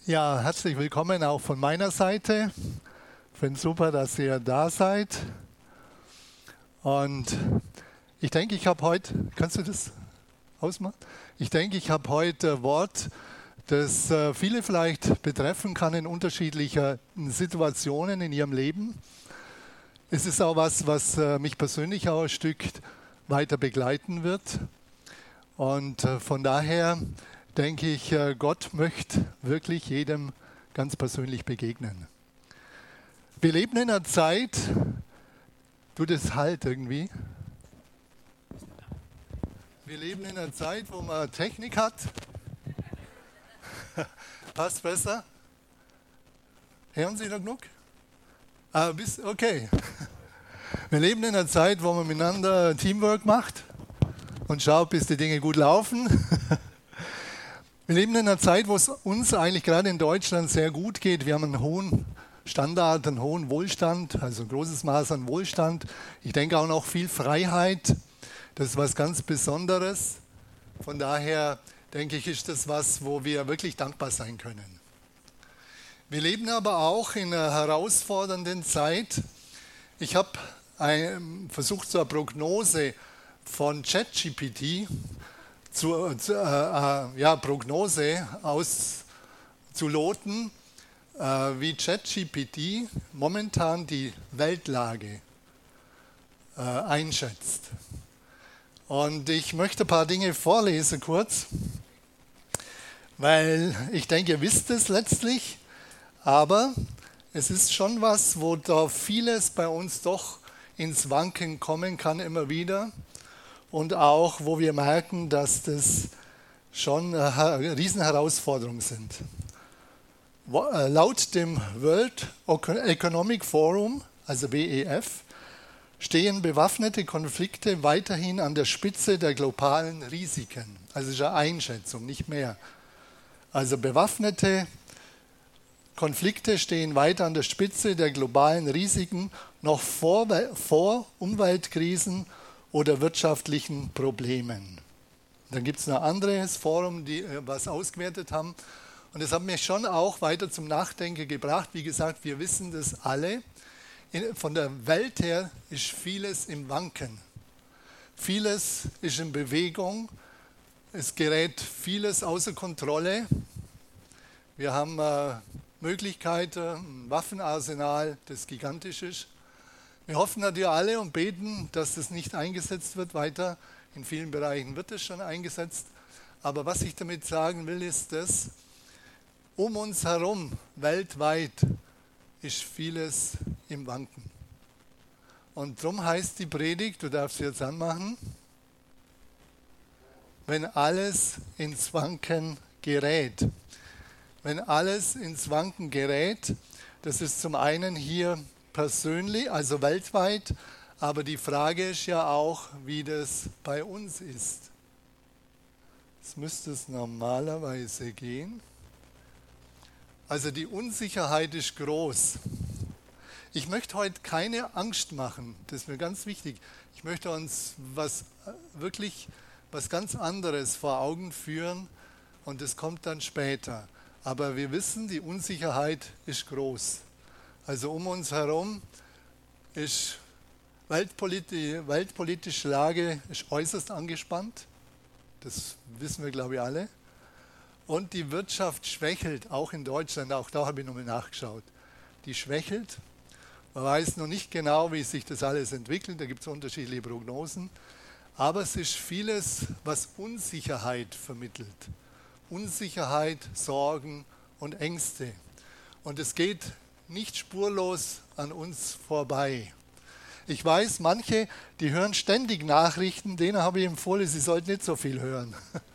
Ja, herzlich willkommen auch von meiner Seite. Ich finde es super, dass ihr da seid. Und ich denke, ich habe heute, kannst du das ausmachen? Ich denke, ich habe heute ein Wort, das viele vielleicht betreffen kann in unterschiedlichen Situationen in ihrem Leben. Es ist auch was mich persönlich auch ein Stück weiter begleiten wird. Und von daher denke ich, Gott möchte wirklich jedem ganz persönlich begegnen. Wir leben in einer Zeit, tut es halt irgendwie. Wir leben in einer Zeit, wo man Technik hat. Passt besser? Hören Sie noch genug? Okay. Wir leben in einer Zeit, wo man miteinander Teamwork macht und schaut, bis die Dinge gut laufen. Wir leben in einer Zeit, wo es uns eigentlich gerade in Deutschland sehr gut geht. Wir haben einen hohen Standard, einen hohen Wohlstand, also ein großes Maß an Wohlstand. Ich denke auch noch viel Freiheit. Das ist was ganz Besonderes. Von daher denke ich, ist das was, wo wir wirklich dankbar sein können. Wir leben aber auch in einer herausfordernden Zeit. Ich habe versucht, so eine Prognose von ChatGPT Prognose auszuloten, wie ChatGPT momentan die Weltlage einschätzt. Und ich möchte ein paar Dinge vorlesen kurz, weil ich denke, ihr wisst es letztlich, aber es ist schon was, wo da vieles bei uns doch ins Wanken kommen kann immer wieder. Und auch, wo wir merken, dass das schon Riesenherausforderungen sind. Laut dem World Economic Forum, also WEF, stehen bewaffnete Konflikte weiterhin an der Spitze der globalen Risiken. Also das ist eine Einschätzung, nicht mehr. Also bewaffnete Konflikte stehen weiter an der Spitze der globalen Risiken, noch vor Umweltkrisen oder wirtschaftlichen Problemen. Dann gibt es noch ein anderes Forum, die was ausgewertet haben. Und das hat mich schon auch weiter zum Nachdenken gebracht. Wie gesagt, wir wissen das alle. Von der Welt her ist vieles im Wanken. Vieles ist in Bewegung. Es gerät vieles außer Kontrolle. Wir haben Möglichkeiten, ein Waffenarsenal, das gigantisch ist. Wir hoffen natürlich alle und beten, dass das nicht eingesetzt wird weiter. In vielen Bereichen wird es schon eingesetzt. Aber was ich damit sagen will, ist, dass um uns herum weltweit ist vieles im Wanken. Und darum heißt die Predigt, du darfst sie jetzt anmachen, wenn alles ins Wanken gerät. Wenn alles ins Wanken gerät, das ist zum einen hier persönlich, also weltweit, aber die Frage ist ja auch, wie das bei uns ist. Jetzt müsste es normalerweise gehen. Also die Unsicherheit ist groß. Ich möchte heute keine Angst machen, das ist mir ganz wichtig. Ich möchte uns was ganz anderes vor Augen führen und das kommt dann später. Aber wir wissen, die Unsicherheit ist groß. Also um uns herum ist die weltpolitische Lage ist äußerst angespannt. Das wissen wir, glaube ich, alle. Und die Wirtschaft schwächelt, auch in Deutschland. Auch da habe ich nochmal nachgeschaut. Die schwächelt. Man weiß noch nicht genau, wie sich das alles entwickelt. Da gibt es unterschiedliche Prognosen. Aber es ist vieles, was Unsicherheit vermittelt. Unsicherheit, Sorgen und Ängste. Und es geht nicht spurlos an uns vorbei. Ich weiß, manche, die hören ständig Nachrichten, denen habe ich empfohlen, sie sollten nicht so viel hören.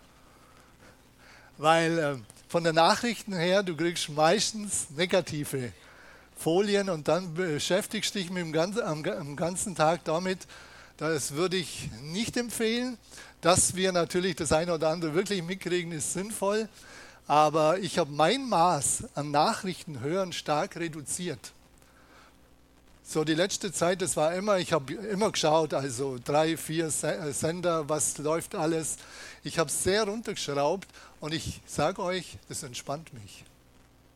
Weil von den Nachrichten her, du kriegst meistens negative Folien und dann beschäftigst du dich am ganzen Tag damit. Das würde ich nicht empfehlen. Dass wir natürlich das eine oder andere wirklich mitkriegen, ist sinnvoll. Aber ich habe mein Maß an Nachrichten hören stark reduziert. So die letzte Zeit, das war immer, ich habe immer geschaut, also 3, 4 Sender, was läuft alles. Ich habe es sehr runtergeschraubt und ich sage euch, das entspannt mich.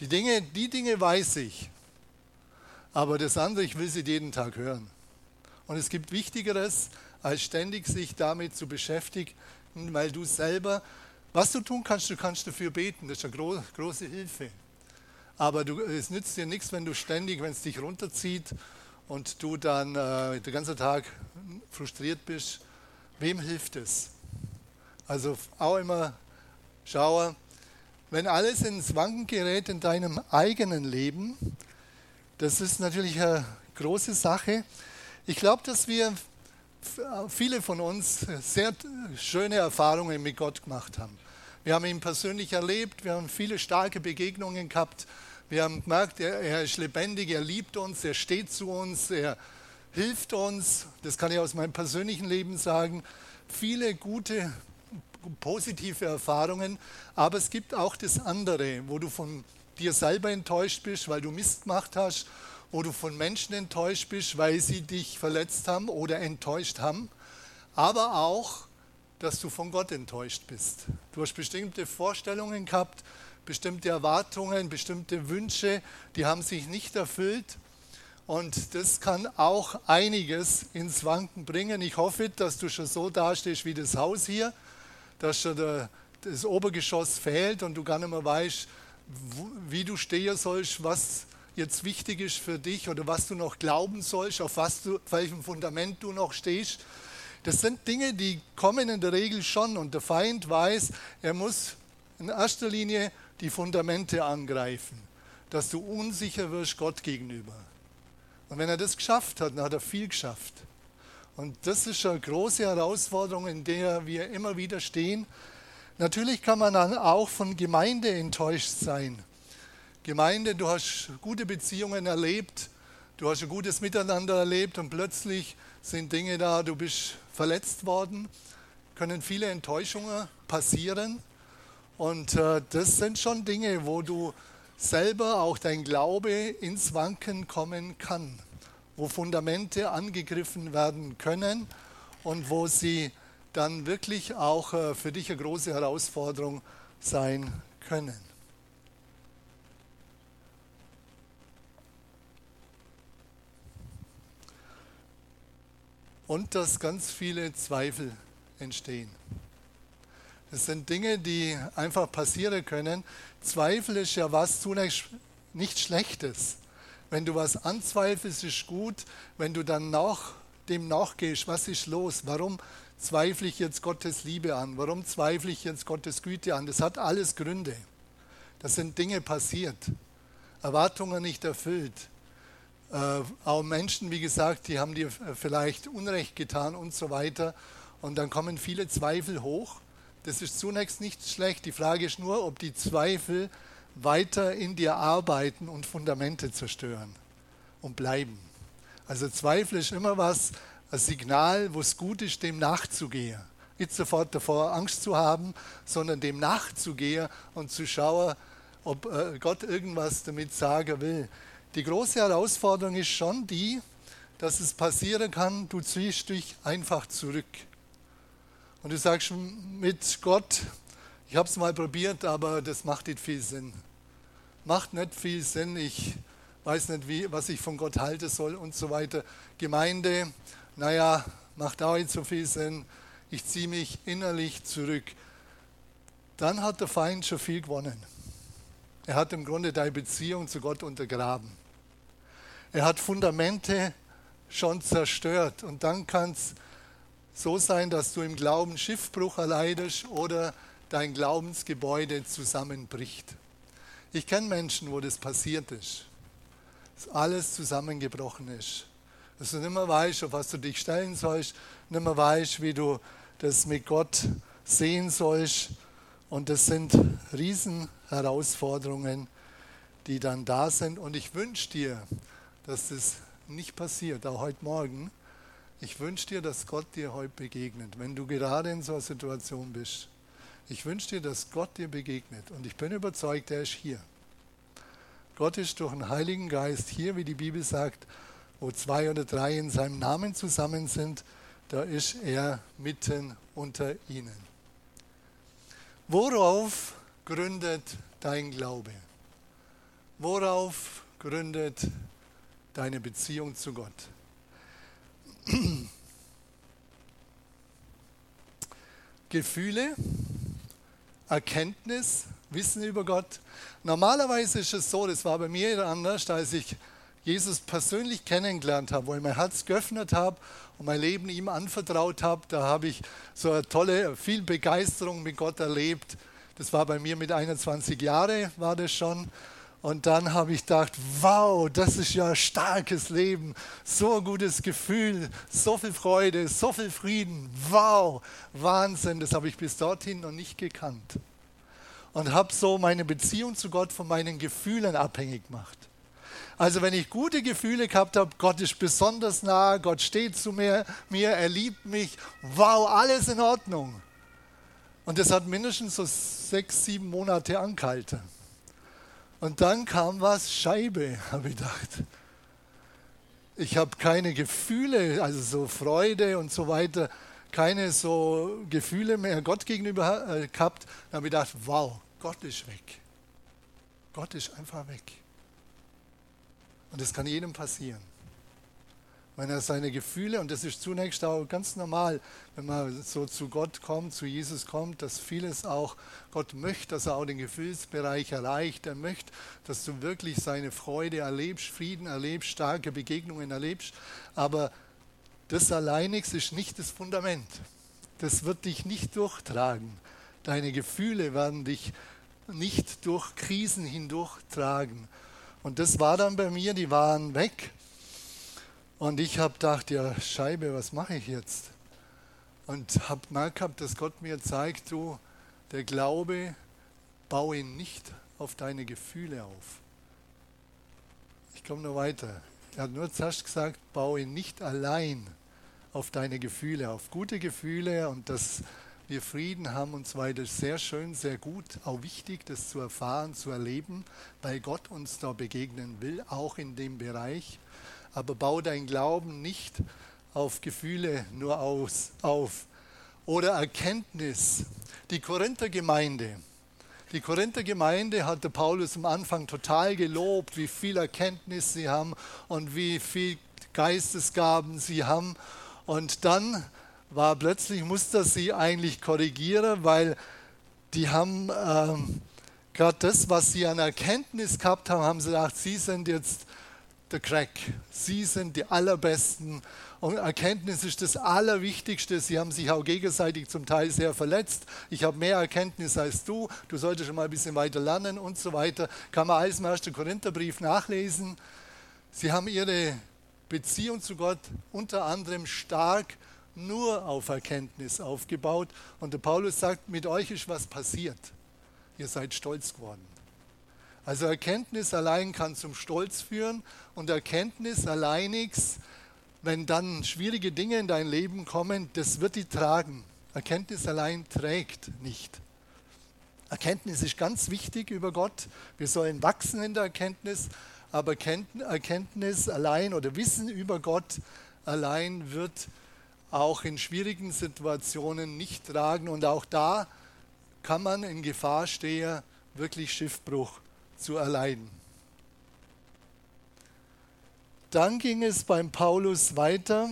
Die Dinge weiß ich, aber das andere, ich will sie jeden Tag hören. Und es gibt Wichtigeres, als ständig sich damit zu beschäftigen, weil du selber, was du tun kannst, du kannst dafür beten, das ist eine große Hilfe. Aber es nützt dir nichts, wenn du ständig, wenn es dich runterzieht und du dann den ganzen Tag frustriert bist. Wem hilft es? Also auch immer schaue, wenn alles ins Wanken gerät in deinem eigenen Leben, das ist natürlich eine große Sache. Ich glaube, dass viele von uns sehr schöne Erfahrungen mit Gott gemacht haben. Wir haben ihn persönlich erlebt, wir haben viele starke Begegnungen gehabt. Wir haben gemerkt, er ist lebendig, er liebt uns, er steht zu uns, er hilft uns. Das kann ich aus meinem persönlichen Leben sagen. Viele gute, positive Erfahrungen, aber es gibt auch das andere, wo du von dir selber enttäuscht bist, weil du Mist gemacht hast, wo du von Menschen enttäuscht bist, weil sie dich verletzt haben oder enttäuscht haben, aber auch, dass du von Gott enttäuscht bist. Du hast bestimmte Vorstellungen gehabt, bestimmte Erwartungen, bestimmte Wünsche, die haben sich nicht erfüllt. Und das kann auch einiges ins Wanken bringen. Ich hoffe, dass du schon so dastehst wie das Haus hier, dass schon das Obergeschoss fehlt und du gar nicht mehr weißt, wie du stehen sollst, was jetzt wichtig ist für dich oder was du noch glauben sollst, auf welchem Fundament du noch stehst. Das sind Dinge, die kommen in der Regel schon und der Feind weiß, er muss in erster Linie die Fundamente angreifen, dass du unsicher wirst Gott gegenüber. Und wenn er das geschafft hat, dann hat er viel geschafft. Und das ist eine große Herausforderung, in der wir immer wieder stehen. Natürlich kann man dann auch von Gemeinde enttäuscht sein. Gemeinde, du hast gute Beziehungen erlebt, du hast ein gutes Miteinander erlebt und plötzlich sind Dinge da, du bist verletzt worden, können viele Enttäuschungen passieren. Und das sind schon Dinge, wo du selber auch dein Glaube ins Wanken kommen kann, wo Fundamente angegriffen werden können und wo sie dann wirklich auch für dich eine große Herausforderung sein können. Und dass ganz viele Zweifel entstehen. Das sind Dinge, die einfach passieren können. Zweifel ist ja was zunächst nichts Schlechtes. Wenn du was anzweifelst, ist gut. Wenn du dann dem nachgehst, was ist los? Warum zweifle ich jetzt Gottes Liebe an? Warum zweifle ich jetzt Gottes Güte an? Das hat alles Gründe. Das sind Dinge passiert. Erwartungen nicht erfüllt. Auch Menschen, wie gesagt, die haben dir vielleicht Unrecht getan und so weiter. Und dann kommen viele Zweifel hoch. Das ist zunächst nicht schlecht. Die Frage ist nur, ob die Zweifel weiter in dir arbeiten und Fundamente zerstören und bleiben. Also Zweifel ist immer ein Signal, wo es gut ist, dem nachzugehen. Nicht sofort davor Angst zu haben, sondern dem nachzugehen und zu schauen, ob Gott irgendwas damit sagen will. Die große Herausforderung ist schon die, dass es passieren kann, du ziehst dich einfach zurück. Und du sagst mit Gott, ich habe es mal probiert, aber das macht nicht viel Sinn. Macht nicht viel Sinn, ich weiß nicht, was ich von Gott halten soll und so weiter. Gemeinde, naja, macht auch nicht so viel Sinn. Ich ziehe mich innerlich zurück. Dann hat der Feind schon viel gewonnen. Er hat im Grunde deine Beziehung zu Gott untergraben. Er hat Fundamente schon zerstört. Und dann kann es so sein, dass du im Glauben Schiffbruch erleidest oder dein Glaubensgebäude zusammenbricht. Ich kenne Menschen, wo das passiert ist. Dass alles zusammengebrochen ist. Dass du nicht mehr weißt, auf was du dich stellen sollst, nicht mehr weißt, wie du das mit Gott sehen sollst. Und das sind Riesenherausforderungen, die dann da sind. Und ich wünsche dir, dass das nicht passiert, auch heute Morgen. Ich wünsche dir, dass Gott dir heute begegnet, wenn du gerade in so einer Situation bist. Ich wünsche dir, dass Gott dir begegnet. Und ich bin überzeugt, er ist hier. Gott ist durch den Heiligen Geist hier, wie die Bibel sagt, wo 2 oder 3 in seinem Namen zusammen sind, da ist er mitten unter ihnen. Worauf gründet dein Glaube? Worauf gründet deine Beziehung zu Gott? Gefühle, Erkenntnis, Wissen über Gott. Normalerweise ist es so, das war bei mir anders, als ich Jesus persönlich kennengelernt habe, wo ich mein Herz geöffnet habe und mein Leben ihm anvertraut habe. Da habe ich so eine tolle, viel Begeisterung mit Gott erlebt. Das war bei mir mit 21 Jahren, war das schon. Und dann habe ich gedacht, wow, das ist ja ein starkes Leben, so ein gutes Gefühl, so viel Freude, so viel Frieden, wow, Wahnsinn, das habe ich bis dorthin noch nicht gekannt. Und habe so meine Beziehung zu Gott von meinen Gefühlen abhängig gemacht. Also wenn ich gute Gefühle gehabt habe, Gott ist besonders nah, Gott steht zu mir, er liebt mich, wow, alles in Ordnung. Und das hat mindestens so 6, 7 Monate angehalten. Und dann kam was, Scheibe, habe ich gedacht. Ich habe keine Gefühle, also so Freude und so weiter, keine so Gefühle mehr Gott gegenüber gehabt. Dann habe ich gedacht, wow, Gott ist weg. Gott ist einfach weg. Und das kann jedem passieren. Wenn er seine Gefühle, und das ist zunächst auch ganz normal, wenn man so zu Gott kommt, zu Jesus kommt, dass vieles auch, Gott möchte, dass er auch den Gefühlsbereich erreicht. Er möchte, dass du wirklich seine Freude erlebst, Frieden erlebst, starke Begegnungen erlebst. Aber das Alleinigste ist nicht das Fundament. Das wird dich nicht durchtragen. Deine Gefühle werden dich nicht durch Krisen hindurchtragen. Und das war dann bei mir, die waren weg. Und ich habe gedacht, ja Scheibe, was mache ich jetzt? Und habe gemerkt gehabt, dass Gott mir zeigt, du, der Glaube, baue nicht auf deine Gefühle auf. Ich komme noch weiter. Er hat nur zuerst gesagt, baue nicht allein auf deine Gefühle, auf gute Gefühle und dass wir Frieden haben und so weiter. Sehr schön, sehr gut, auch wichtig, das zu erfahren, zu erleben, weil Gott uns da begegnen will, auch in dem Bereich. Aber bau dein Glauben nicht auf Gefühle nur auf. Oder Erkenntnis. Die Korinther-Gemeinde hat der Paulus am Anfang total gelobt, wie viel Erkenntnis sie haben und wie viel Geistesgaben sie haben. Und dann war plötzlich, musste er sie eigentlich korrigieren, weil die haben gerade das, was sie an Erkenntnis gehabt haben, haben sie gedacht, sie sind jetzt der Crack. Sie sind die Allerbesten und Erkenntnis ist das Allerwichtigste. Sie haben sich auch gegenseitig zum Teil sehr verletzt. Ich habe mehr Erkenntnis als du. Du solltest schon mal ein bisschen weiter lernen und so weiter. Kann man alles im 1. Korintherbrief nachlesen. Sie haben ihre Beziehung zu Gott unter anderem stark nur auf Erkenntnis aufgebaut. Und der Paulus sagt, mit euch ist was passiert. Ihr seid stolz geworden. Also Erkenntnis allein kann zum Stolz führen und Erkenntnis alleinigs, wenn dann schwierige Dinge in dein Leben kommen, das wird die tragen. Erkenntnis allein trägt nicht. Erkenntnis ist ganz wichtig über Gott. Wir sollen wachsen in der Erkenntnis, aber Erkenntnis allein oder Wissen über Gott allein wird auch in schwierigen Situationen nicht tragen. Und auch da kann man in Gefahr stehen, wirklich Schiffbruch zu erleiden. Dann ging es beim Paulus weiter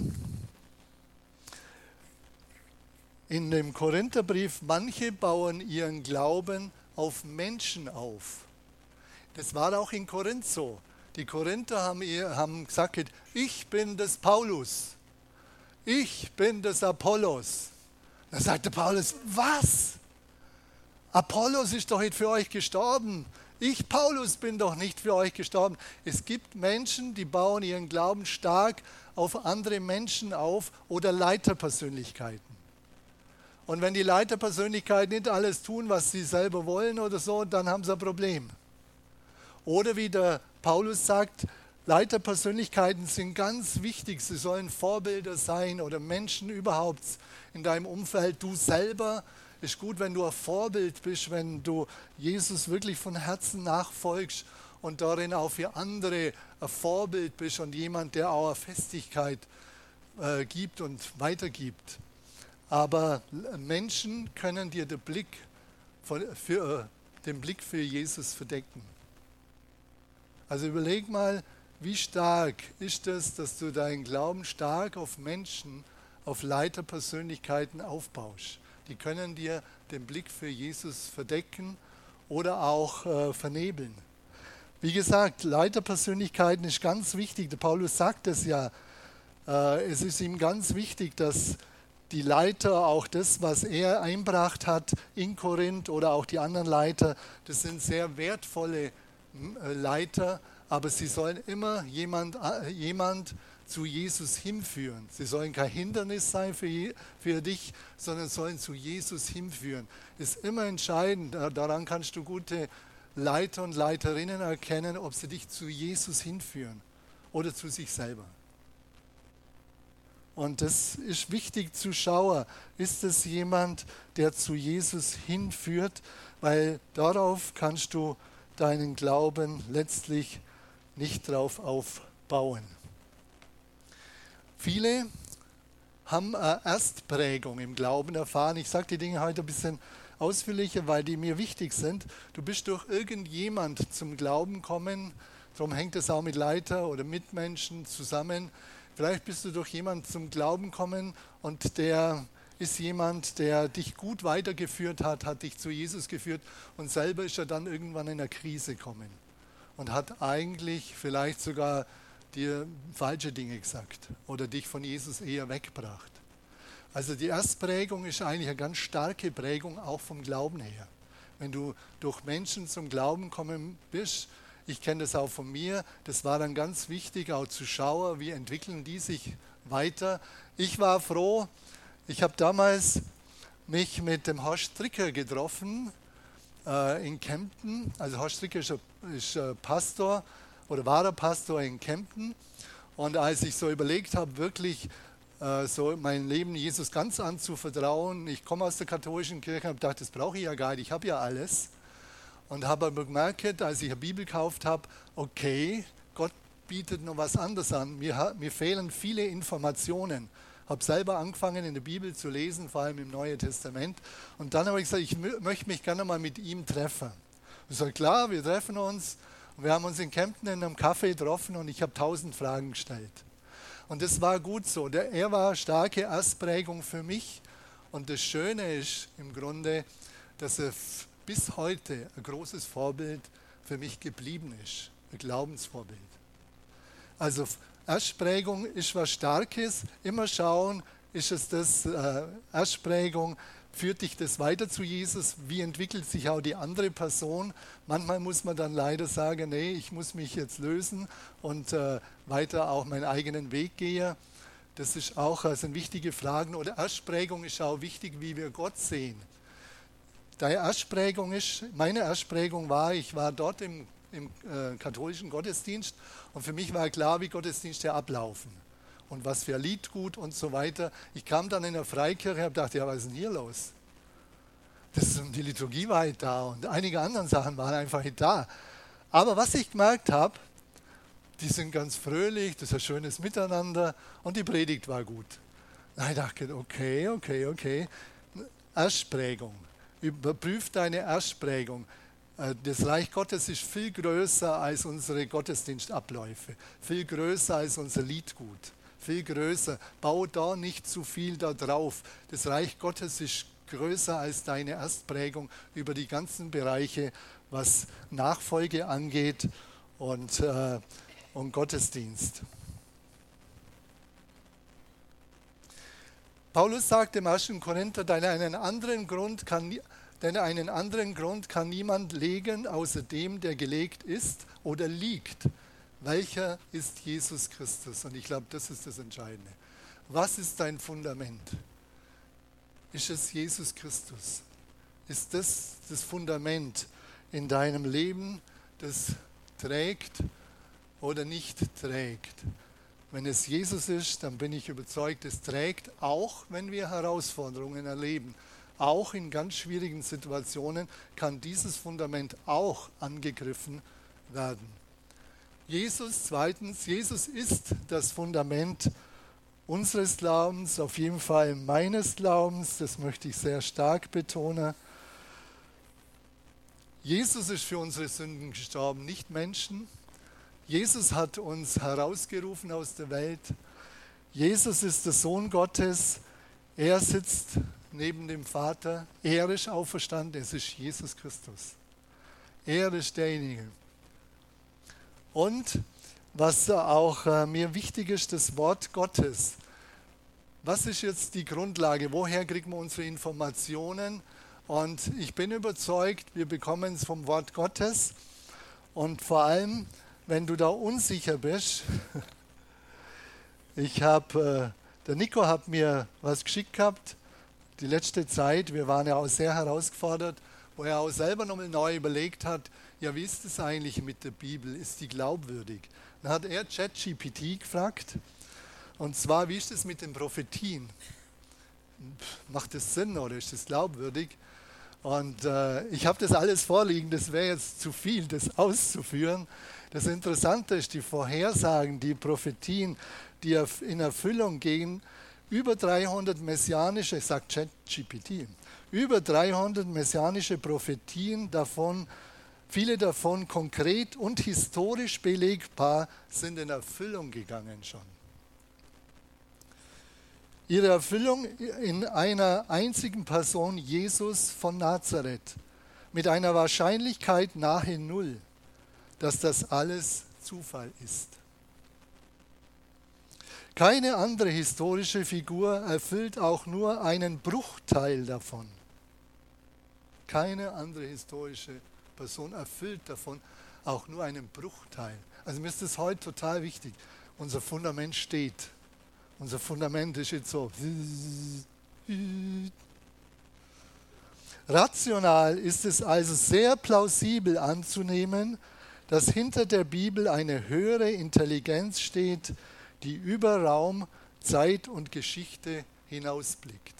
in dem Korintherbrief, manche bauen ihren Glauben auf Menschen auf. Das war auch in Korinth so. Die Korinther haben gesagt, ich bin des Paulus, ich bin des Apollos. Da sagte Paulus, was? Apollos ist doch nicht für euch gestorben. Ich, Paulus, bin doch nicht für euch gestorben. Es gibt Menschen, die bauen ihren Glauben stark auf andere Menschen auf oder Leiterpersönlichkeiten. Und wenn die Leiterpersönlichkeiten nicht alles tun, was sie selber wollen oder so, dann haben sie ein Problem. Oder wie der Paulus sagt, Leiterpersönlichkeiten sind ganz wichtig. Sie sollen Vorbilder sein oder Menschen überhaupt in deinem Umfeld. Du selber ist gut, wenn du ein Vorbild bist, wenn du Jesus wirklich von Herzen nachfolgst und darin auch für andere ein Vorbild bist und jemand, der auch eine Festigkeit gibt und weitergibt. Aber Menschen können dir den Blick für Jesus verdecken. Also überleg mal, wie stark ist es, dass du deinen Glauben stark auf Menschen, auf Leiterpersönlichkeiten aufbaust. Die können dir den Blick für Jesus verdecken oder auch vernebeln. Wie gesagt, Leiterpersönlichkeiten ist ganz wichtig. Der Paulus sagt es ja. Es ist ihm ganz wichtig, dass die Leiter auch das, was er einbracht hat in Korinth oder auch die anderen Leiter, das sind sehr wertvolle Leiter, aber sie sollen immer jemand zu Jesus hinführen. Sie sollen kein Hindernis sein für dich, sondern sollen zu Jesus hinführen. Ist immer entscheidend. Daran kannst du gute Leiter und Leiterinnen erkennen, ob sie dich zu Jesus hinführen oder zu sich selber. Und das ist wichtig zu schauen. Ist es jemand, der zu Jesus hinführt? Weil darauf kannst du deinen Glauben letztlich nicht drauf aufbauen. Viele haben eine Erstprägung im Glauben erfahren. Ich sage die Dinge heute ein bisschen ausführlicher, weil die mir wichtig sind. Du bist durch irgendjemand zum Glauben gekommen, darum hängt es auch mit Leiter oder Mitmenschen zusammen. Vielleicht bist du durch jemanden zum Glauben gekommen und der ist jemand, der dich gut weitergeführt hat dich zu Jesus geführt und selber ist er dann irgendwann in eine Krise gekommen und hat eigentlich vielleicht sogar dir falsche Dinge gesagt oder dich von Jesus eher weggebracht. Also die Erstprägung ist eigentlich eine ganz starke Prägung auch vom Glauben her. Wenn du durch Menschen zum Glauben gekommen bist, ich kenne das auch von mir, das war dann ganz wichtig, auch zu schauen, wie entwickeln die sich weiter. Ich war froh, ich habe damals mich mit dem Horst Stricker getroffen in Kempten. Also Horst Stricker ist Pastor oder war der Pastor in Kempten. Und als ich so überlegt habe, wirklich so mein Leben Jesus ganz anzuvertrauen, ich komme aus der katholischen Kirche und habe gedacht, das brauche ich ja gar nicht, ich habe ja alles. Und habe aber gemerkt, als ich eine Bibel gekauft habe, okay, Gott bietet noch was anderes an. Mir fehlen viele Informationen. Ich habe selber angefangen, in der Bibel zu lesen, vor allem im Neuen Testament. Und dann habe ich gesagt, ich möchte mich gerne mal mit ihm treffen. Ich sage, klar, wir treffen uns. Und wir haben uns in Kempten in einem Café getroffen und ich habe 1000 Fragen gestellt. Und das war gut so. Er war eine starke Erstprägung für mich. Und das Schöne ist im Grunde, dass er bis heute ein großes Vorbild für mich geblieben ist, ein Glaubensvorbild. Also Erstprägung ist was Starkes, immer schauen, ist es das Erstprägung, führt dich das weiter zu Jesus, wie entwickelt sich auch die andere Person. Manchmal muss man dann leider sagen, nee, ich muss mich jetzt lösen und weiter auch meinen eigenen Weg gehen. Das ist auch sind wichtige Fragen. Oder Erstprägung ist auch wichtig, wie wir Gott sehen. Meine Erstprägung war, ich war dort im katholischen Gottesdienst und für mich war klar, wie Gottesdienste ablaufen und was für ein Liedgut und so weiter. Ich kam dann in der Freikirche und habe gedacht, ja, was ist denn hier los? Die Liturgie war halt da und einige andere Sachen waren einfach nicht da. Aber was ich gemerkt habe, die sind ganz fröhlich, das ist ein schönes Miteinander und die Predigt war gut. Da habe ich gedacht, okay. Erstprägung. Überprüf deine Erstprägung. Das Reich Gottes ist viel größer als unsere Gottesdienstabläufe, viel größer als unser Liedgut, viel größer. Bau da nicht zu viel da drauf. Das Reich Gottes ist größer als deine Erstprägung über die ganzen Bereiche, was Nachfolge angeht und Gottesdienst. Paulus sagt im 1. Korinther, denn einen anderen Grund kann niemand legen, außer dem, der gelegt ist oder liegt. Welcher ist Jesus Christus? Und ich glaube, das ist das Entscheidende. Was ist dein Fundament? Ist es Jesus Christus? Ist das das Fundament in deinem Leben, das trägt oder nicht trägt? Wenn es Jesus ist, dann bin ich überzeugt, es trägt, auch wenn wir Herausforderungen erleben. Auch in ganz schwierigen Situationen kann dieses Fundament auch angegriffen werden. Zweitens, Jesus ist das Fundament unseres Glaubens, auf jeden Fall meines Glaubens, das möchte ich sehr stark betonen. Jesus ist für unsere Sünden gestorben, nicht Menschen. Jesus hat uns herausgerufen aus der Welt. Jesus ist der Sohn Gottes. Er sitzt neben dem Vater. Er ist auferstanden. Es ist Jesus Christus. Er ist derjenige. Und was auch mir wichtig ist, das Wort Gottes. Was ist jetzt die Grundlage? Woher kriegen wir unsere Informationen? Und ich bin überzeugt, wir bekommen es vom Wort Gottes. Und vor allem, wenn du da unsicher bist, der Nico hat mir was geschickt gehabt, die letzte Zeit, wir waren ja auch sehr herausgefordert, wo er auch selber nochmal neu überlegt hat, ja, wie ist es eigentlich mit der Bibel, ist die glaubwürdig? Dann hat er ChatGPT gefragt, und zwar, wie ist es mit den Prophetien? Macht das Sinn oder ist das glaubwürdig? Und ich habe das alles vorliegen, das wäre jetzt zu viel, das auszuführen. Das Interessante ist, die Vorhersagen, die Prophetien, die in Erfüllung gehen, über 300 messianische, sagt ChatGPT, über 300 messianische Prophetien davon, viele davon konkret und historisch belegbar, sind in Erfüllung gegangen schon. Ihre Erfüllung in einer einzigen Person, Jesus von Nazareth, mit einer Wahrscheinlichkeit nahe Null, dass das alles Zufall ist. Keine andere historische Figur erfüllt auch nur einen Bruchteil davon. Keine andere historische Person erfüllt davon auch nur einen Bruchteil. Also mir ist das heute total wichtig. Unser Fundament steht. Unser Fundament ist jetzt so. Rational ist es also sehr plausibel anzunehmen, dass hinter der Bibel eine höhere Intelligenz steht, die über Raum, Zeit und Geschichte hinausblickt.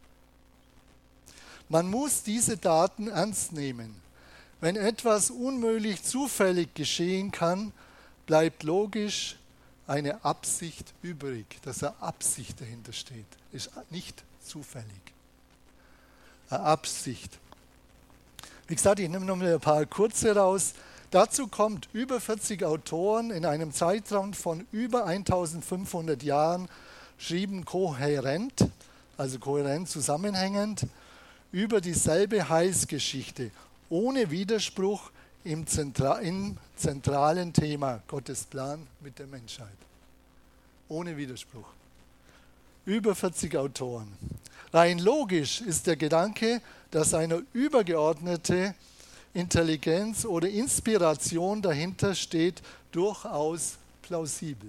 Man muss diese Daten ernst nehmen. Wenn etwas unmöglich zufällig geschehen kann, bleibt logisch eine Absicht übrig, dass eine Absicht dahinter steht. Ist nicht zufällig. Eine Absicht. Wie gesagt, ich nehme noch mal ein paar kurze raus. Dazu kommt, über 40 Autoren in einem Zeitraum von über 1500 Jahren schrieben kohärent, also kohärent zusammenhängend, über dieselbe Heilsgeschichte, ohne Widerspruch im zentralen Thema, Gottes Plan mit der Menschheit. Ohne Widerspruch. Über 40 Autoren. Rein logisch ist der Gedanke, dass eine übergeordnete Intelligenz oder Inspiration dahinter steht, durchaus plausibel.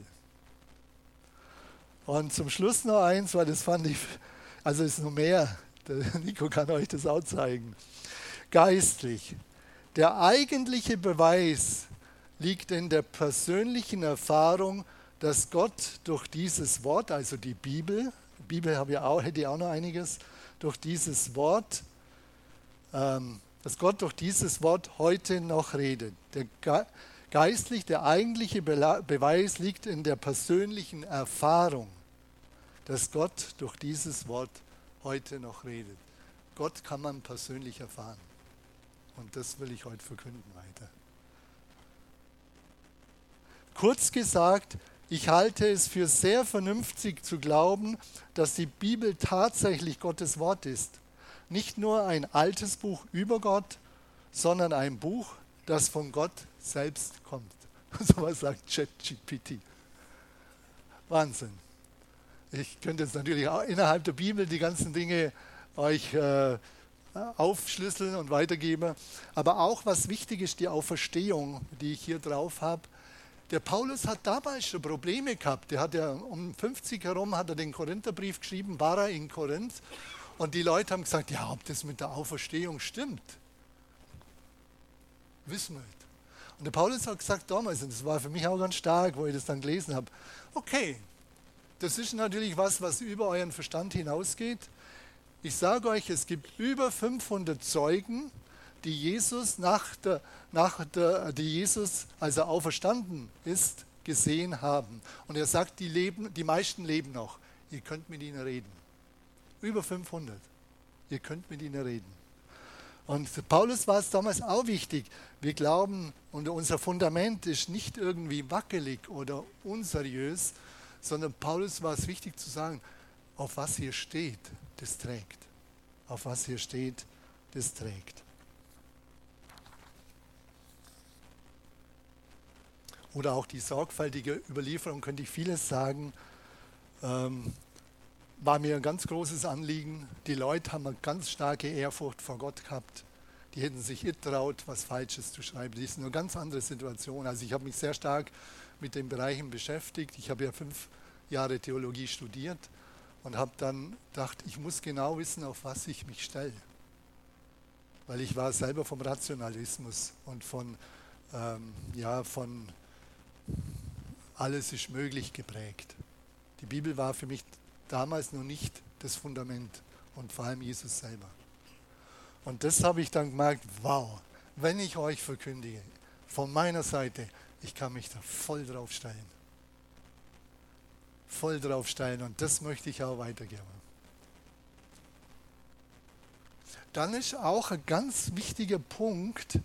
Und zum Schluss noch eins, weil das fand ich, also ist noch mehr, der Nico kann euch das auch zeigen. Geistlich. Der eigentliche Beweis liegt in der persönlichen Erfahrung, dass Gott durch dieses Wort, also die Bibel hätte ich auch noch einiges, durch dieses Wort, dass Gott durch dieses Wort heute noch redet. Der eigentliche Beweis liegt in der persönlichen Erfahrung, dass Gott durch dieses Wort heute noch redet. Gott kann man persönlich erfahren. Und das will ich heute verkünden weiter. Kurz gesagt, ich halte es für sehr vernünftig zu glauben, dass die Bibel tatsächlich Gottes Wort ist. Nicht nur ein altes Buch über Gott, sondern ein Buch, das von Gott selbst kommt. So was sagt ChatGPT. Wahnsinn. Ich könnte jetzt natürlich auch innerhalb der Bibel die ganzen Dinge euch aufschlüsseln und weitergeben. Aber auch was wichtig ist, die Auferstehung, die ich hier drauf habe. Der Paulus hat dabei schon Probleme gehabt. Der hat ja um 50 herum hat er den Korintherbrief geschrieben, war er in Korinth. Und die Leute haben gesagt, ja, ob das mit der Auferstehung stimmt, wissen wir nicht. Und der Paulus hat gesagt damals, und das war für mich auch ganz stark, wo ich das dann gelesen habe, okay, das ist natürlich was über euren Verstand hinausgeht. Ich sage euch, es gibt über 500 Zeugen, die Jesus, die Jesus, als er auferstanden ist, gesehen haben. Und er sagt, die meisten leben noch. Ihr könnt mit ihnen reden. Über 500. Ihr könnt mit ihnen reden. Und für Paulus war es damals auch wichtig. Wir glauben, und unser Fundament ist nicht irgendwie wackelig oder unseriös, sondern Paulus war es wichtig zu sagen, auf was hier steht, das trägt. Auf was hier steht, das trägt. Oder auch die sorgfältige Überlieferung, könnte ich vieles sagen, war mir ein ganz großes Anliegen. Die Leute haben eine ganz starke Ehrfurcht vor Gott gehabt. Die hätten sich nicht traut, was Falsches zu schreiben. Das ist eine ganz andere Situation. Also ich habe mich sehr stark mit den Bereichen beschäftigt. Ich habe ja 5 Jahre Theologie studiert und habe dann gedacht, ich muss genau wissen, auf was ich mich stelle. Weil ich war selber vom Rationalismus und von alles ist möglich geprägt. Die Bibel war für mich damals noch nicht das Fundament und vor allem Jesus selber. Und das habe ich dann gemerkt, wow, wenn ich euch verkündige, von meiner Seite, ich kann mich da voll drauf stellen. Voll drauf stellen und das möchte ich auch weitergeben. Dann ist auch ein ganz wichtiger Punkt,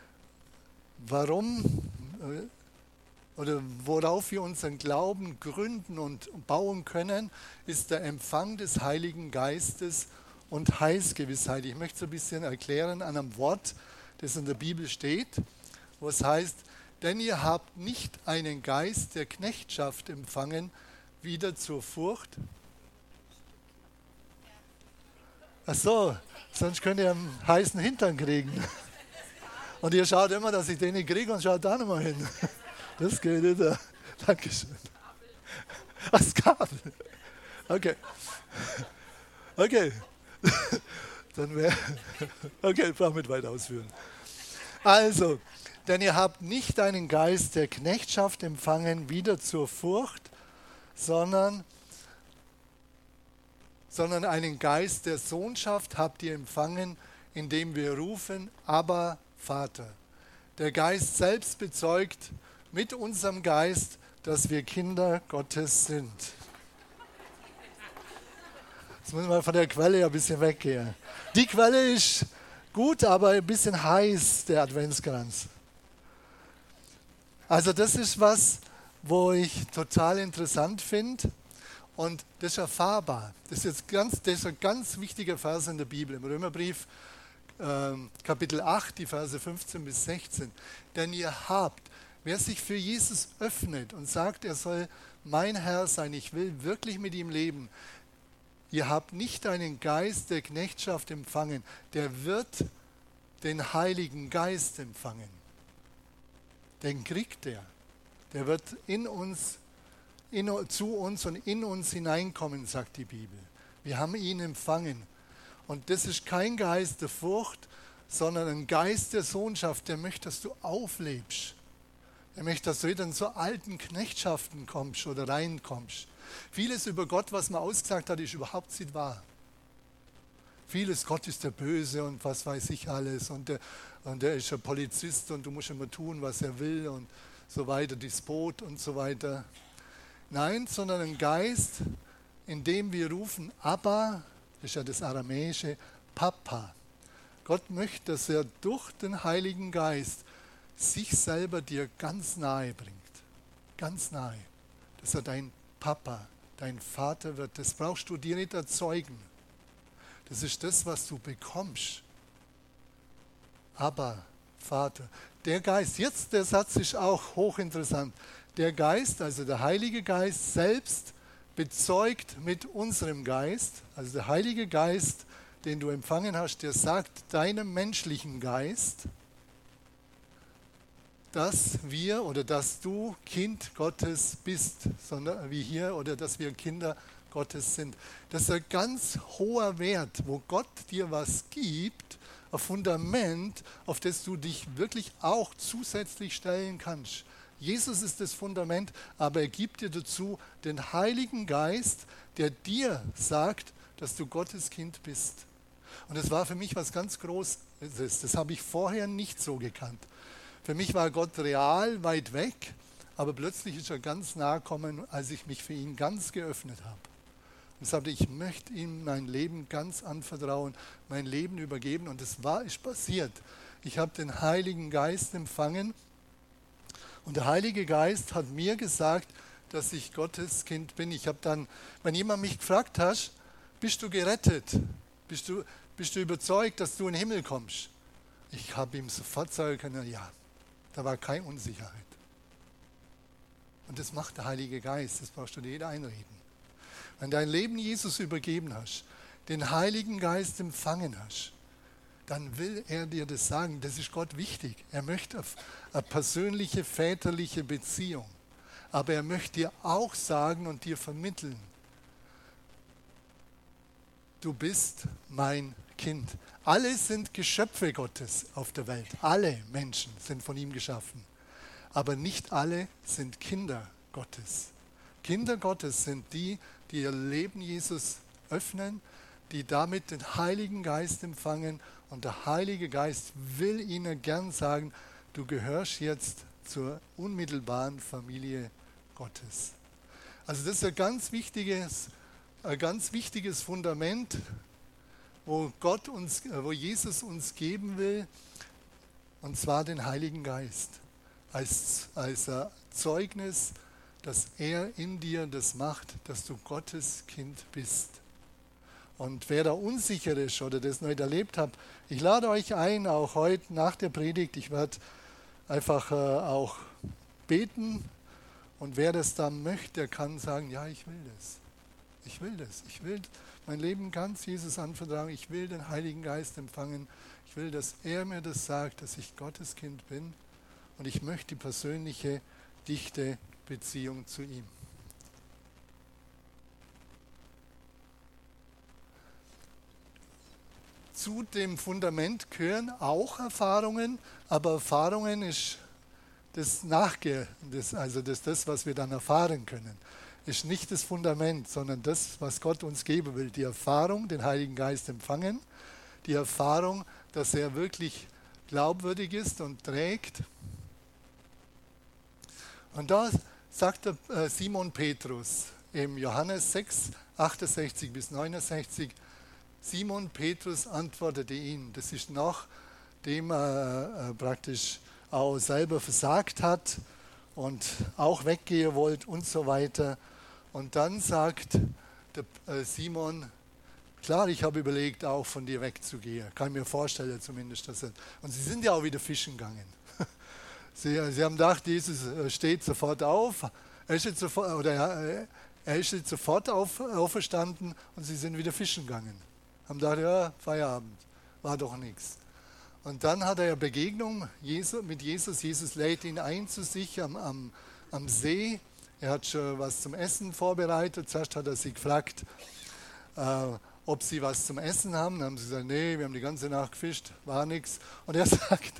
warum oder worauf wir unseren Glauben gründen und bauen können, ist der Empfang des Heiligen Geistes und Heilsgewissheit. Ich möchte es ein bisschen erklären an einem Wort, das in der Bibel steht, wo es heißt, denn ihr habt nicht einen Geist der Knechtschaft empfangen, wieder zur Furcht. Ach so, sonst könnt ihr einen heißen Hintern kriegen. Und ihr schaut immer, dass ich den nicht kriege und schaut da nochmal hin. Das geht nicht. Dankeschön. Was Kabel? Okay. Okay. Dann wäre. Okay, ich brauche mit weiter ausführen. Also, denn ihr habt nicht einen Geist der Knechtschaft empfangen, wieder zur Furcht, sondern einen Geist der Sohnschaft habt ihr empfangen, indem wir rufen, Abba, Vater. Der Geist selbst bezeugt mit unserem Geist, dass wir Kinder Gottes sind. Jetzt müssen wir von der Quelle ein bisschen weggehen. Die Quelle ist gut, aber ein bisschen heiß, der Adventskranz. Also das ist was, wo ich total interessant finde und das ist erfahrbar. Das ist ein ganz wichtiger Vers in der Bibel, im Römerbrief Kapitel 8, die Verse 15 bis 16. Denn ihr habt, wer sich für Jesus öffnet und sagt, er soll mein Herr sein, ich will wirklich mit ihm leben, ihr habt nicht einen Geist der Knechtschaft empfangen, der wird den Heiligen Geist empfangen. Den kriegt er. Der wird zu uns und in uns hineinkommen, sagt die Bibel. Wir haben ihn empfangen. Und das ist kein Geist der Furcht, sondern ein Geist der Sohnschaft, der möchte, dass du auflebst. Der möchte, dass du wieder in so alten Knechtschaften kommst oder reinkommst. Vieles über Gott, was man ausgesagt hat, ist überhaupt nicht wahr. Vieles, Gott ist der Böse und was weiß ich alles. Und der ist ein Polizist und du musst immer tun, was er will und so weiter, Despot und so weiter. Nein, sondern ein Geist, in dem wir rufen, Abba, das ist ja das Aramäische, Papa. Gott möchte, dass er durch den Heiligen Geist sich selber dir ganz nahe bringt. Ganz nahe. Dass er dein Papa, dein Vater wird. Das brauchst du dir nicht erzeugen. Das ist das, was du bekommst. Aber Vater, der Geist, jetzt der Satz ist auch hochinteressant. Der Geist, also der Heilige Geist selbst, bezeugt mit unserem Geist, also der Heilige Geist, den du empfangen hast, der sagt deinem menschlichen Geist, dass wir oder dass du Kind Gottes bist, sondern wie hier, oder dass wir Kinder Gottes sind. Das ist ein ganz hoher Wert, wo Gott dir was gibt, ein Fundament, auf das du dich wirklich auch zusätzlich stellen kannst. Jesus ist das Fundament, aber er gibt dir dazu den Heiligen Geist, der dir sagt, dass du Gottes Kind bist. Und das war für mich was ganz Großes. Das habe ich vorher nicht so gekannt. Für mich war Gott real weit weg, aber plötzlich ist er ganz nahe gekommen, als ich mich für ihn ganz geöffnet habe. und sagte, ich möchte ihm mein Leben ganz anvertrauen, mein Leben übergeben. Und es ist passiert. Ich habe den Heiligen Geist empfangen und der Heilige Geist hat mir gesagt, dass ich Gottes Kind bin. Ich habe dann, wenn jemand mich gefragt hat, bist du gerettet? Bist du überzeugt, dass du in den Himmel kommst? Ich habe ihm sofort sagen können, ja, da war keine Unsicherheit. Und das macht der Heilige Geist, das brauchst du dir jeder einreden. Wenn du dein Leben Jesus übergeben hast, den Heiligen Geist empfangen hast, dann will er dir das sagen. Das ist Gott wichtig. Er möchte eine persönliche, väterliche Beziehung. Aber er möchte dir auch sagen und dir vermitteln, du bist mein Kind. Alle sind Geschöpfe Gottes auf der Welt. Alle Menschen sind von ihm geschaffen. Aber nicht alle sind Kinder Gottes. Kinder Gottes sind die, die ihr Leben Jesus öffnen, die damit den Heiligen Geist empfangen. Und der Heilige Geist will ihnen gern sagen, du gehörst jetzt zur unmittelbaren Familie Gottes. Also das ist ein ganz wichtiges Fundament, wo Jesus uns geben will, und zwar den Heiligen Geist. Als Zeugnis, dass er in dir das macht, dass du Gottes Kind bist. Und wer da unsicher ist oder das nicht erlebt hat, ich lade euch ein, auch heute nach der Predigt, ich werde einfach auch beten, und wer das dann möchte, der kann sagen, ja, ich will das. Ich will das. Ich will mein Leben ganz Jesus anvertrauen. Ich will den Heiligen Geist empfangen. Ich will, dass er mir das sagt, dass ich Gottes Kind bin. Und ich möchte die persönliche, dichte Beziehung zu ihm. Zu dem Fundament gehören auch Erfahrungen, aber Erfahrungen ist das was wir dann erfahren können. Ist nicht das Fundament, sondern das, was Gott uns geben will. Die Erfahrung, den Heiligen Geist empfangen, die Erfahrung, dass er wirklich glaubwürdig ist und trägt. Und da sagt Simon Petrus im Johannes 6, 68 bis 69, Simon Petrus antwortete ihm. Das ist nachdem er praktisch auch selber versagt hat und auch weggehen wollte und so weiter. Und dann sagt der Simon, klar, ich habe überlegt, auch von dir wegzugehen. Kann ich mir vorstellen zumindest. Und sie sind ja auch wieder fischen gegangen. Sie haben gedacht, Jesus steht sofort auf. Er ist jetzt sofort auferstanden und sie sind wieder fischen gegangen. Haben gedacht, ja, Feierabend, war doch nichts. Und dann hat er eine Begegnung mit Jesus. Jesus lädt ihn ein zu sich am See. Er hat schon was zum Essen vorbereitet. Zuerst hat er sie gefragt, ob sie was zum Essen haben. Dann haben sie gesagt, nee, wir haben die ganze Nacht gefischt, war nichts. Und er sagt,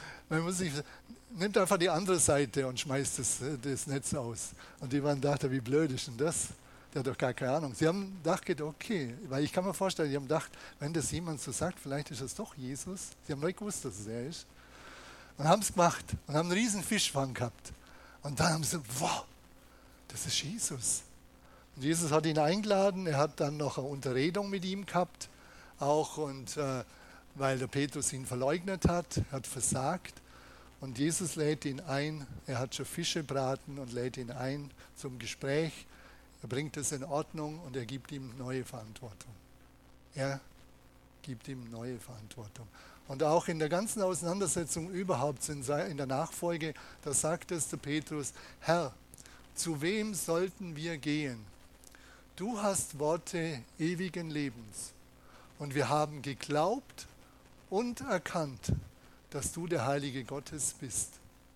nimmt einfach die andere Seite und schmeißt das Netz aus. Und die waren dachten, wie blöd ist denn das? Der hat doch gar keine Ahnung. Sie haben gedacht, okay, weil ich kann mir vorstellen, die haben gedacht, wenn das jemand so sagt, vielleicht ist es doch Jesus. Sie haben nicht gewusst, dass es er ist. Und haben es gemacht und haben einen riesen Fischfang gehabt. Und dann haben sie gesagt, wow, das ist Jesus. Und Jesus hat ihn eingeladen, er hat dann noch eine Unterredung mit ihm gehabt, auch weil der Petrus ihn verleugnet hat versagt. Und Jesus lädt ihn ein, er hat schon Fische braten und lädt ihn ein zum Gespräch. Er bringt es in Ordnung und er gibt ihm neue Verantwortung. Er gibt ihm neue Verantwortung. Und auch in der ganzen Auseinandersetzung überhaupt in der Nachfolge, da sagt es der Petrus, Herr, zu wem sollten wir gehen? Du hast Worte ewigen Lebens. Und wir haben geglaubt und erkannt, dass du der Heilige Gottes bist.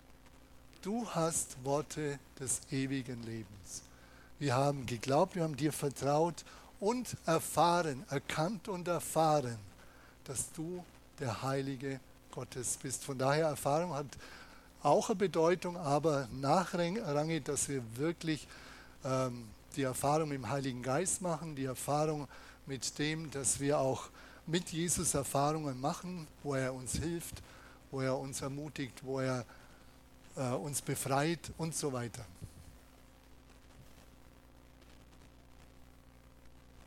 Du hast Worte des ewigen Lebens. Wir haben geglaubt, wir haben dir vertraut und erkannt und erfahren, dass du der Heilige Gottes bist. Von daher, Erfahrung hat auch eine Bedeutung, aber nachrangig, dass wir wirklich die Erfahrung mit dem Heiligen Geist machen, die Erfahrung mit dem, dass wir auch mit Jesus Erfahrungen machen, wo er uns hilft, wo er uns ermutigt, wo er uns befreit und so weiter.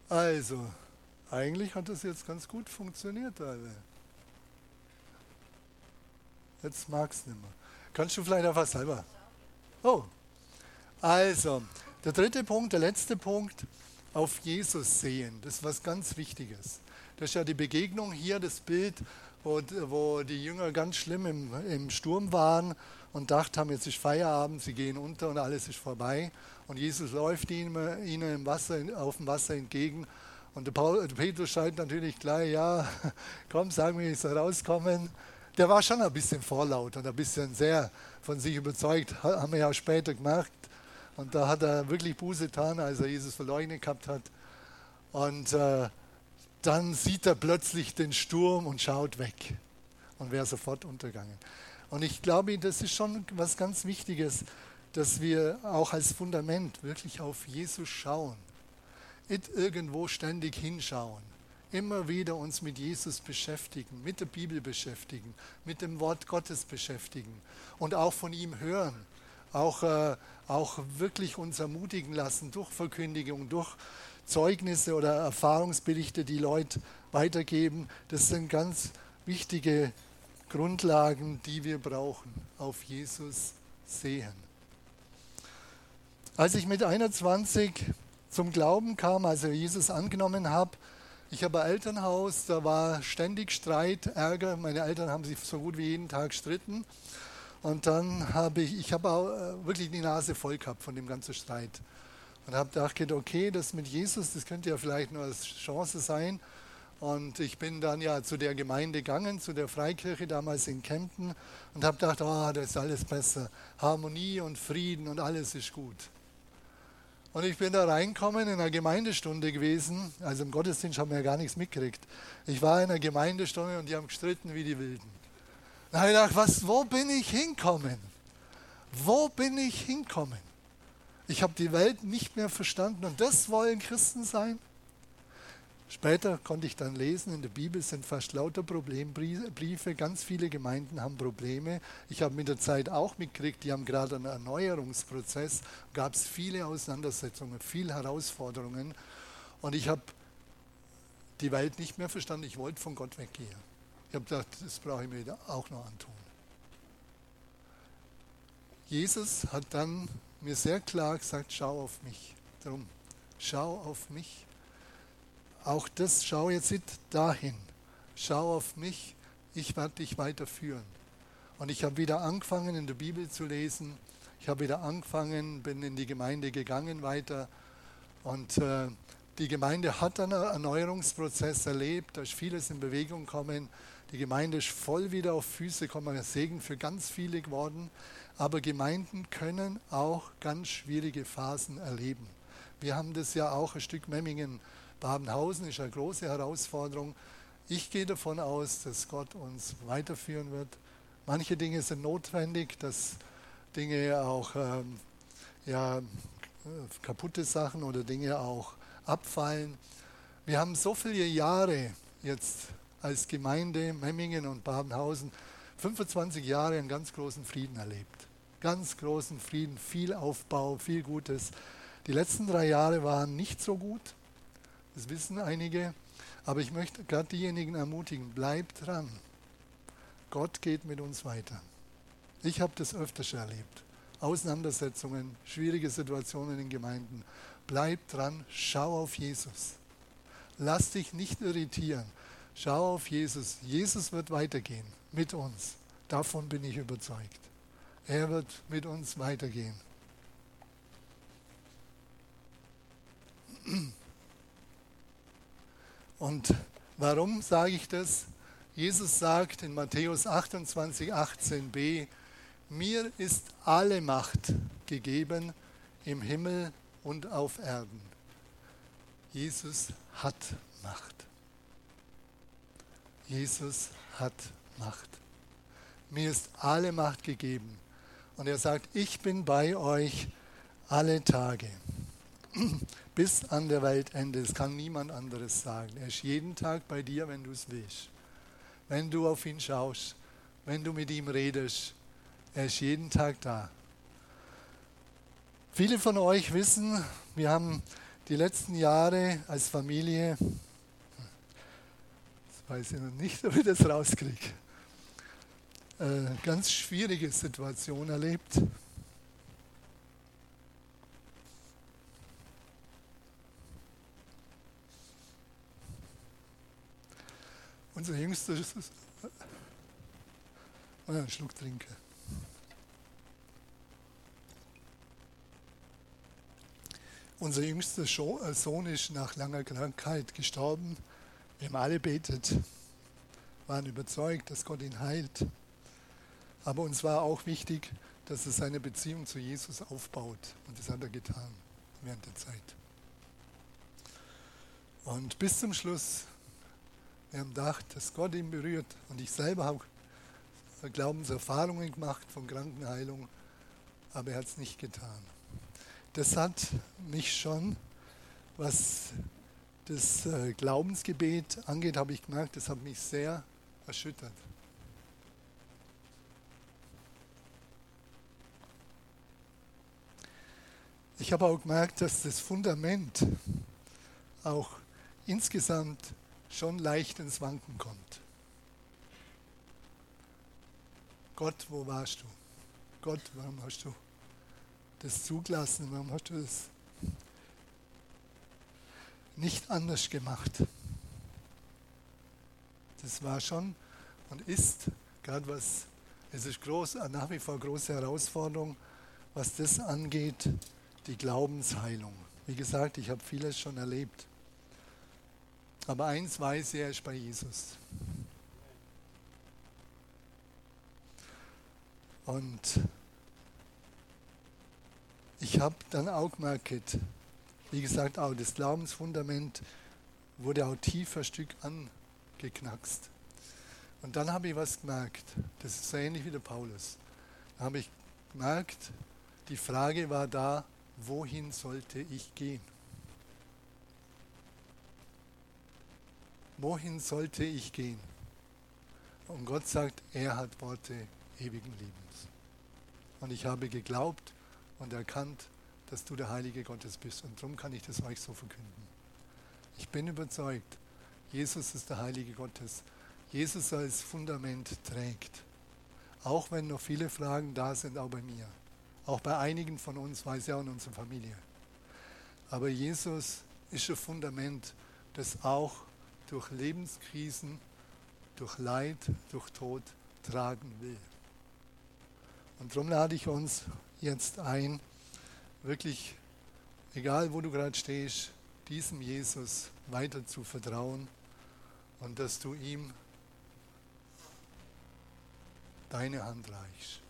Also, eigentlich hat das jetzt ganz gut funktioniert, alle. Jetzt mag es nicht mehr. Kannst du vielleicht einfach selber? Oh, also, der dritte Punkt, der letzte Punkt, auf Jesus sehen. Das ist was ganz Wichtiges. Das ist ja die Begegnung hier, das Bild, wo die Jünger ganz schlimm im Sturm waren und dachten haben, jetzt ist Feierabend, sie gehen unter und alles ist vorbei. Und Jesus läuft ihnen im Wasser, auf dem Wasser entgegen. Und der Petrus schreit natürlich gleich, ja, komm, sag mir, ich soll rauskommen. Der war schon ein bisschen vorlaut und ein bisschen sehr von sich überzeugt, haben wir ja später gemacht. Und da hat er wirklich Buße getan, als er Jesus verleugnet gehabt hat. Und dann sieht er plötzlich den Sturm und schaut weg und wäre sofort untergegangen. Und ich glaube, das ist schon was ganz Wichtiges, dass wir auch als Fundament wirklich auf Jesus schauen. Nicht irgendwo ständig hinschauen. Immer wieder uns mit Jesus beschäftigen, mit der Bibel beschäftigen, mit dem Wort Gottes beschäftigen und auch von ihm hören. Auch wirklich uns ermutigen lassen durch Verkündigung, durch Zeugnisse oder Erfahrungsberichte, die Leute weitergeben. Das sind ganz wichtige Grundlagen, die wir brauchen, auf Jesus sehen. Als ich mit 21 zum Glauben kam, also Jesus angenommen habe, ich habe ein Elternhaus, da war ständig Streit, Ärger. Meine Eltern haben sich so gut wie jeden Tag gestritten. Und dann habe ich auch wirklich die Nase voll gehabt von dem ganzen Streit. Und habe gedacht, okay, das mit Jesus, das könnte ja vielleicht nur eine Chance sein. Und ich bin dann ja zu der Gemeinde gegangen, zu der Freikirche damals in Kempten und habe gedacht, das ist alles besser. Harmonie und Frieden und alles ist gut. Und ich bin da reingekommen in einer Gemeindestunde gewesen, also im Gottesdienst haben wir ja gar nichts mitgekriegt. Ich war in einer Gemeindestunde und die haben gestritten wie die Wilden. Da habe ich gedacht, wo bin ich hinkommen? Wo bin ich hinkommen? Ich habe die Welt nicht mehr verstanden und das wollen Christen sein? Später konnte ich dann lesen, in der Bibel sind fast lauter Problembriefe, ganz viele Gemeinden haben Probleme. Ich habe mit der Zeit auch mitgekriegt, die haben gerade einen Erneuerungsprozess, gab es viele Auseinandersetzungen, viele Herausforderungen und ich habe die Welt nicht mehr verstanden, ich wollte von Gott weggehen. Ich habe gedacht, das brauche ich mir auch noch antun. Jesus hat dann mir sehr klar gesagt, schau auf mich. Darum, schau auf mich. Auch das, schau jetzt nicht dahin. Schau auf mich, ich werde dich weiterführen. Und ich habe wieder angefangen, in der Bibel zu lesen. Ich habe wieder angefangen, bin in die Gemeinde gegangen weiter. Und die Gemeinde hat einen Erneuerungsprozess erlebt, da ist vieles in Bewegung gekommen. Die Gemeinde ist voll wieder auf Füße gekommen, ein Segen für ganz viele geworden. Aber Gemeinden können auch ganz schwierige Phasen erleben. Wir haben das ja auch ein Stück Memmingen. Babenhausen ist eine große Herausforderung. Ich gehe davon aus, dass Gott uns weiterführen wird. Manche Dinge sind notwendig, dass Dinge auch kaputte Sachen oder Dinge auch abfallen. Wir haben so viele Jahre jetzt als Gemeinde Memmingen und Babenhausen, 25 Jahre einen ganz großen Frieden erlebt. Ganz großen Frieden, viel Aufbau, viel Gutes. Die letzten 3 Jahre waren nicht so gut. Das wissen einige, aber ich möchte gerade diejenigen ermutigen, bleibt dran. Gott geht mit uns weiter. Ich habe das öfter schon erlebt. Auseinandersetzungen, schwierige Situationen in Gemeinden. Bleib dran, schau auf Jesus. Lass dich nicht irritieren. Schau auf Jesus. Jesus wird weitergehen mit uns. Davon bin ich überzeugt. Er wird mit uns weitergehen. Und warum sage ich das? Jesus sagt in Matthäus 28, 18b, mir ist alle Macht gegeben im Himmel und auf Erden. Jesus hat Macht. Jesus hat Macht. Mir ist alle Macht gegeben. Und er sagt, ich bin bei euch alle Tage. Bis an der Weltende. Das kann niemand anderes sagen. Er ist jeden Tag bei dir, wenn du es willst. Wenn du auf ihn schaust, wenn du mit ihm redest. Er ist jeden Tag da. Viele von euch wissen, wir haben die letzten Jahre als Familie, das weiß ich noch nicht, ob ich das rauskriege, ganz schwierige Situation erlebt. Unser jüngster, einen Schluck trinken. Unser jüngster Sohn ist nach langer Krankheit gestorben. Wir haben alle betet, waren überzeugt, dass Gott ihn heilt. Aber uns war auch wichtig, dass er seine Beziehung zu Jesus aufbaut. Und das hat er getan während der Zeit. Und bis zum Schluss, wir haben gedacht, dass Gott ihn berührt. Und ich selber habe Glaubenserfahrungen gemacht von Krankenheilung, aber er hat es nicht getan. Das hat mich schon, was das Glaubensgebet angeht, habe ich gemerkt, das hat mich sehr erschüttert. Ich habe auch gemerkt, dass das Fundament auch insgesamt schon leicht ins Wanken kommt. Gott, wo warst du? Gott, warum hast du das zugelassen? Warum hast du das nicht anders gemacht? Das war schon und ist, gerade was, es ist nach wie vor große Herausforderung, was das angeht, die Glaubensheilung. Wie gesagt, ich habe vieles schon erlebt. Aber eins weiß ich, er ist bei Jesus. Und ich habe dann auch gemerkt, wie gesagt, auch das Glaubensfundament wurde auch tiefer Stück angeknackst. Und dann habe ich was gemerkt, das ist so ähnlich wie der Paulus. Da habe ich gemerkt, die Frage war da, wohin sollte ich gehen? Wohin sollte ich gehen? Und Gott sagt, er hat Worte ewigen Lebens. Und ich habe geglaubt und erkannt, dass du der Heilige Gottes bist. Und darum kann ich das euch so verkünden. Ich bin überzeugt, Jesus ist der Heilige Gottes. Jesus als Fundament trägt. Auch wenn noch viele Fragen da sind, auch bei mir. Auch bei einigen von uns, weiß ich auch in unserer Familie. Aber Jesus ist ein Fundament, das auch durch Lebenskrisen, durch Leid, durch Tod tragen will. Und darum lade ich uns jetzt ein, wirklich, egal wo du gerade stehst, diesem Jesus weiter zu vertrauen und dass du ihm deine Hand reichst.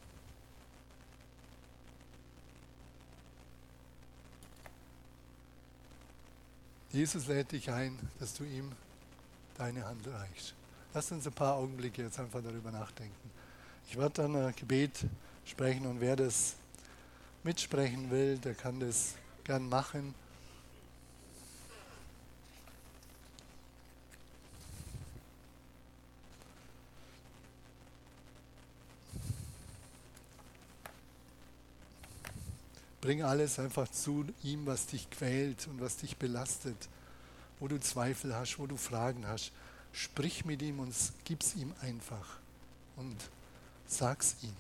Jesus lädt dich ein, dass du ihm deine Hand reichst. Lass uns ein paar Augenblicke jetzt einfach darüber nachdenken. Ich werde dann ein Gebet sprechen und wer das mitsprechen will, der kann das gern machen. Bring alles einfach zu ihm, was dich quält und was dich belastet, wo du Zweifel hast, wo du Fragen hast. Sprich mit ihm und gib's ihm einfach und sag's ihm.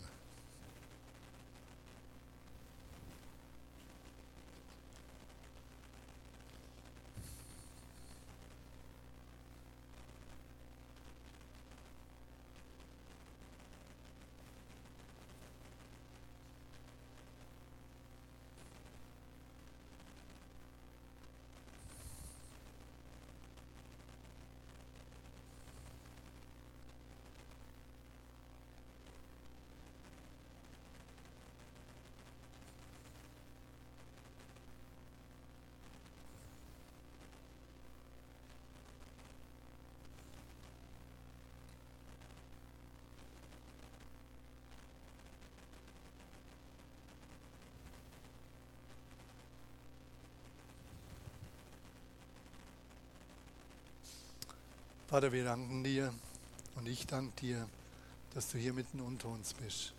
Vater, wir danken dir und ich danke dir, dass du hier mitten unter uns bist.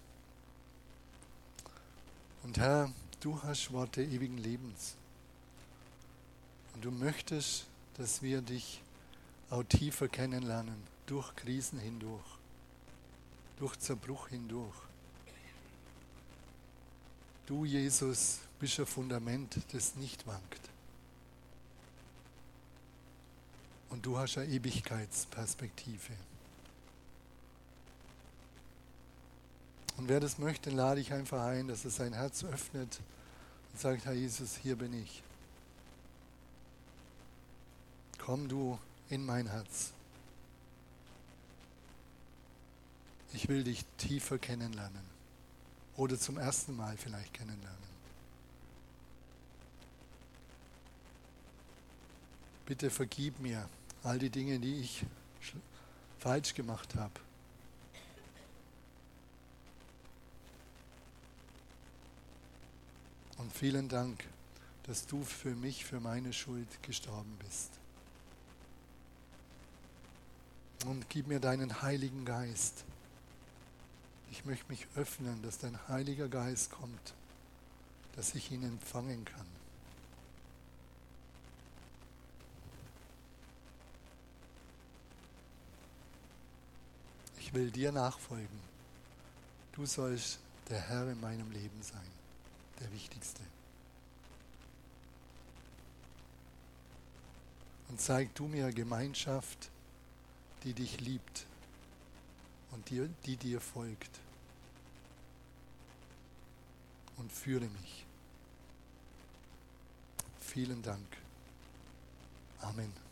Und Herr, du hast Worte ewigen Lebens. Und du möchtest, dass wir dich auch tiefer kennenlernen, durch Krisen hindurch, durch Zerbruch hindurch. Du, Jesus, bist ein Fundament, das nicht wankt. Und du hast eine Ewigkeitsperspektive. Und wer das möchte, lade ich einfach ein, dass er sein Herz öffnet und sagt, Herr Jesus, hier bin ich. Komm du in mein Herz. Ich will dich tiefer kennenlernen. Oder zum ersten Mal vielleicht kennenlernen. Bitte vergib mir all die Dinge, die ich falsch gemacht habe. Und vielen Dank, dass du für mich, für meine Schuld gestorben bist. Und gib mir deinen Heiligen Geist. Ich möchte mich öffnen, dass dein Heiliger Geist kommt, dass ich ihn empfangen kann. Ich will dir nachfolgen. Du sollst der Herr in meinem Leben sein, der Wichtigste. Und zeig du mir Gemeinschaft, die dich liebt und die dir folgt. Und führe mich. Vielen Dank. Amen.